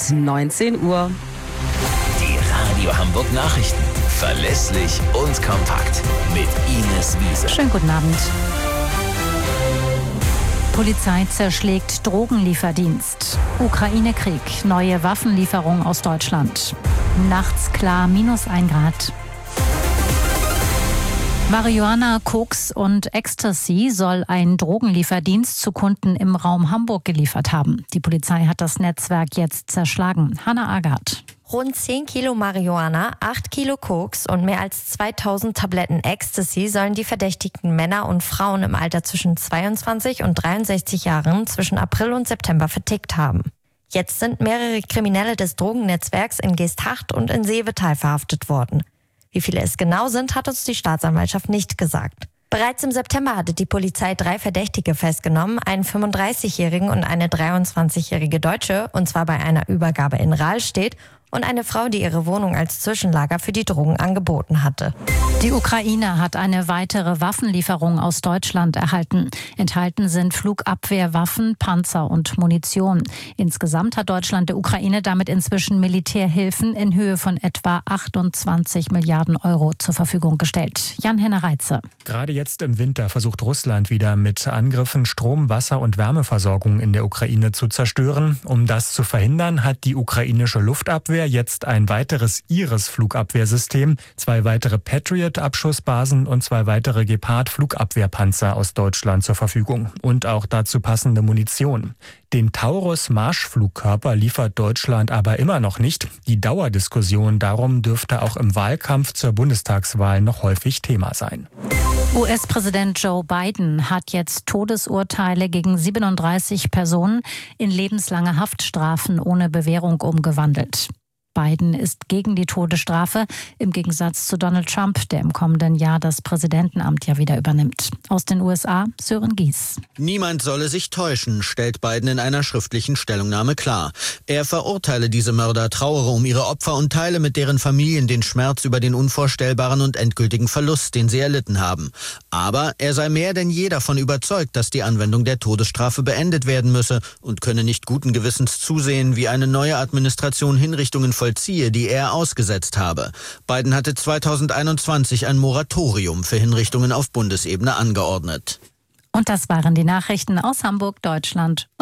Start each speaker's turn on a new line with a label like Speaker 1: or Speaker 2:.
Speaker 1: ist 19 Uhr.
Speaker 2: Die Radio Hamburg Nachrichten. Verlässlich und kompakt. Mit Ines Wiese.
Speaker 3: Schönen guten Abend. Polizei zerschlägt Drogenlieferdienst. Ukraine-Krieg. Neue Waffenlieferung aus Deutschland. Nachts klar -1 Grad. Marihuana, Koks und Ecstasy soll ein Drogenlieferdienst zu Kunden im Raum Hamburg geliefert haben. Die Polizei hat das Netzwerk jetzt zerschlagen. Hanna Agard.
Speaker 4: Rund 10 Kilo Marihuana, 8 Kilo Koks und mehr als 2000 Tabletten Ecstasy sollen die verdächtigten Männer und Frauen im Alter zwischen 22 und 63 Jahren zwischen April und September vertickt haben. Jetzt sind mehrere Kriminelle des Drogennetzwerks in Geesthacht und in Seevetal verhaftet worden. Wie viele es genau sind, hat uns die Staatsanwaltschaft nicht gesagt. Bereits im September hatte die Polizei 3 Verdächtige festgenommen, einen 35-jährigen und eine 23-jährige Deutsche, und zwar bei einer Übergabe in Rahlstedt, und eine Frau, die ihre Wohnung als Zwischenlager für die Drogen angeboten hatte.
Speaker 3: Die Ukraine hat eine weitere Waffenlieferung aus Deutschland erhalten. Enthalten sind Flugabwehrwaffen, Panzer und Munition. Insgesamt hat Deutschland der Ukraine damit inzwischen Militärhilfen in Höhe von etwa 28 Milliarden Euro zur Verfügung gestellt. Jan-Henner Reitze.
Speaker 5: Gerade jetzt im Winter versucht Russland wieder mit Angriffen Strom-, Wasser- und Wärmeversorgung in der Ukraine zu zerstören. Um das zu verhindern, hat die ukrainische Luftabwehr jetzt ein weiteres Iris-Flugabwehrsystem, 2 weitere Patriot-Abschussbasen und 2 weitere Gepard-Flugabwehrpanzer aus Deutschland zur Verfügung. Und auch dazu passende Munition. Den Taurus-Marschflugkörper liefert Deutschland aber immer noch nicht. Die Dauerdiskussion darum dürfte auch im Wahlkampf zur Bundestagswahl noch häufig Thema sein.
Speaker 3: US-Präsident Joe Biden hat jetzt Todesurteile gegen 37 Personen in lebenslange Haftstrafen ohne Bewährung umgewandelt. Biden ist gegen die Todesstrafe, im Gegensatz zu Donald Trump, der im kommenden Jahr das Präsidentenamt ja wieder übernimmt. Aus den USA, Sören Gies.
Speaker 6: Niemand solle sich täuschen, stellt Biden in einer schriftlichen Stellungnahme klar. Er verurteile diese Mörder, trauere um ihre Opfer und teile mit deren Familien den Schmerz über den unvorstellbaren und endgültigen Verlust, den sie erlitten haben. Aber er sei mehr denn je davon überzeugt, dass die Anwendung der Todesstrafe beendet werden müsse und könne nicht guten Gewissens zusehen, wie eine neue Administration Hinrichtungen vollziehe, die er ausgesetzt habe. Biden hatte 2021 ein Moratorium für Hinrichtungen auf Bundesebene angeordnet.
Speaker 3: Und das waren die Nachrichten aus Hamburg, Deutschland.